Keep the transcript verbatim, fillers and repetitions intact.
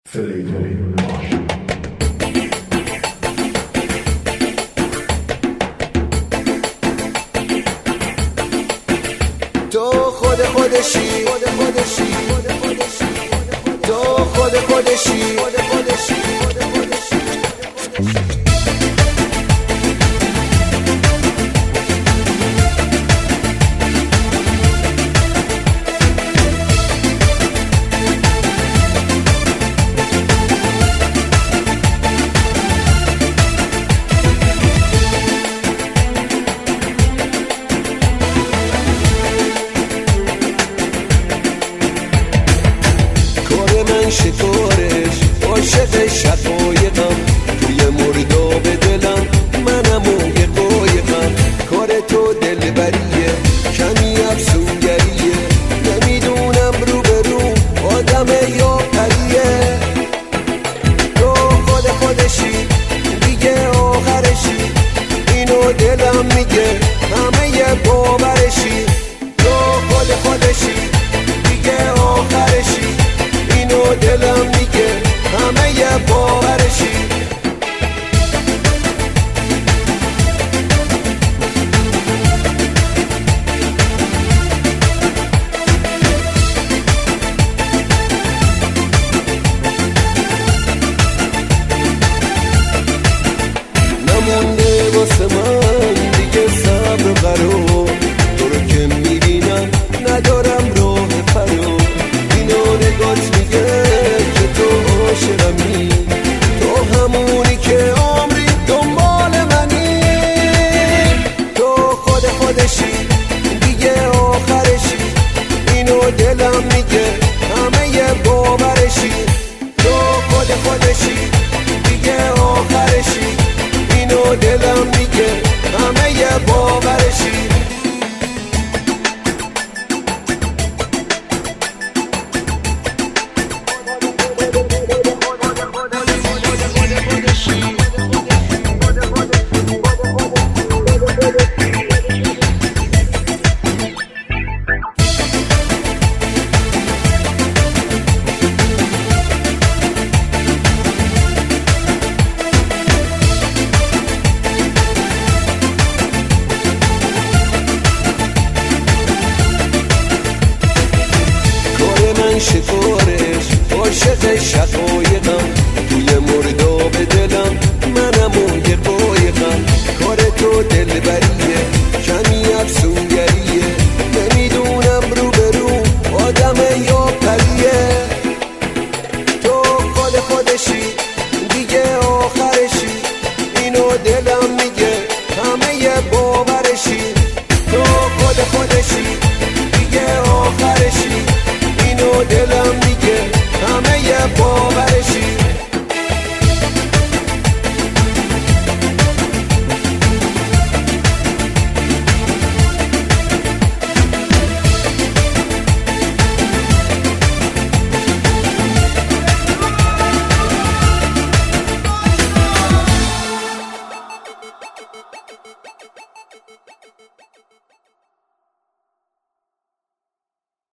Felipe Marshall. تو خود خودشی تو خود خودشی شکارش عاشق شقایقم، توی مرداب دلم منم و یه قایقم. کار تو دلبریه کمی افسونگریه، نمیدونم رو به رو آدم یا پریه. تو خود خودشی دیگه آخرشی، اینو دلم میگه همه یه باورشی. تو خود خودشی دیگه آخرشی، اینو دلم میگه همه یه باورشی. نمونده واسه من دیگه صبر قرار، تو رو که میبینم ندارم راه فرار. اینو نگات میگه که تو عاشقمی، تو همونی که عمری دنبال منی. تو خود خودشی دیگه آخرشی، اینو دلم میگه همه یه باورشی. تو خود خودشی دیگه آخرشی، اینو دلم میگه همه یه باورشی. شکارش عاشق شقایقم، توی مرداب دلم منم و یه قایقم. کار تو دلبریه کمی افسونگریه، نمیدونم رو به رو آدم یا پریه. تو خود خودشی